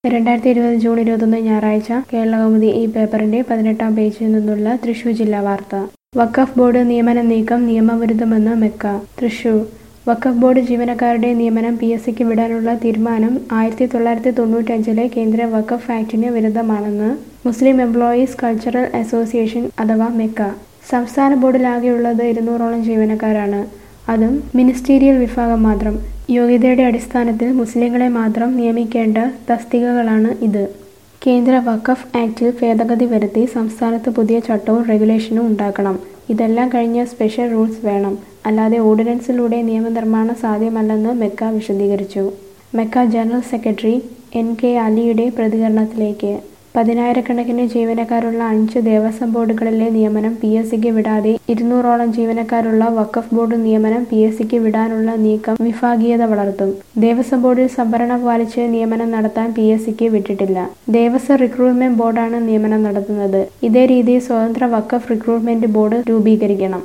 2020 June 21 ഞായറാഴ്ച കേരളകൗമുദി ഈ പേപ്പറിന്റെ 18-ാം പേജിൽ നിന്നുള്ള തൃശൂർ ജില്ലാ വാർത്ത. വഖഫ് ബോർഡ് നിയമനം നീക്കം നിയമവിരുദ്ധമെന്ന് മെക്ക. തൃശൂർ വഖഫ് ബോർഡ് ജീവനക്കാരുടെ നിയമനം PSCക്ക് വിടാനുള്ള തീരുമാനം 1995 കേന്ദ്ര വഖഫ് ആക്ടിന് വിരുദ്ധമാണെന്ന് മുസ്ലിം എംപ്ലോയീസ് കൾച്ചറൽ അസോസിയേഷൻ അഥവാ മെക്ക. സംസ്ഥാന ബോർഡിലാകെയുള്ളത് 200ഓളം ജീവനക്കാരാണ്. അതും മിനിസ്റ്റീരിയൽ വിഭാഗം മാത്രം. യോഗ്യതയുടെ അടിസ്ഥാനത്തിൽ മുസ്ലിങ്ങളെ മാത്രം നിയമിക്കേണ്ട തസ്തികകളാണ് ഇത്. കേന്ദ്ര വഖഫ് ആക്ടിൽ ഭേദഗതി വരുത്തി സംസ്ഥാനത്ത് പുതിയ ചട്ടവും റെഗുലേഷനും ഉണ്ടാക്കണം. ഇതെല്ലാം കഴിഞ്ഞ് സ്പെഷ്യൽ റൂൾസ് വേണം. അല്ലാതെ ഓർഡിനൻസിലൂടെ നിയമനിർമ്മാണം സാധ്യമല്ലെന്ന് മെക്ക വിശദീകരിച്ചു. മെക്ക ജനറൽ സെക്രട്ടറി NK അലിയുടെ പ്രതികരണത്തിലേക്ക്. 10,000-കണക്കിന് ജീവനക്കാരുള്ള 5 ദേവസ്വം ബോർഡുകളിലെ നിയമനം PSCക്ക് വിടാതെ 200ഓളം ജീവനക്കാരുള്ള വഖഫ് ബോർഡ് നിയമനം PSCക്ക് വിടാനുള്ള നീക്കം വിഭാഗീയത വളർത്തും. ദേവസ്വം ബോർഡിൽ സംവരണം പാലിച്ച് നിയമനം നടത്താൻ PSCക്ക് വിട്ടിട്ടില്ല. ദേവസ്വം റിക്രൂട്ട്മെന്റ് ബോർഡാണ് നിയമനം നടത്തുന്നത്. ഇതേ രീതിയിൽ സ്വതന്ത്ര വഖഫ് റിക്രൂട്ട്മെന്റ് ബോർഡ് രൂപീകരിക്കണം.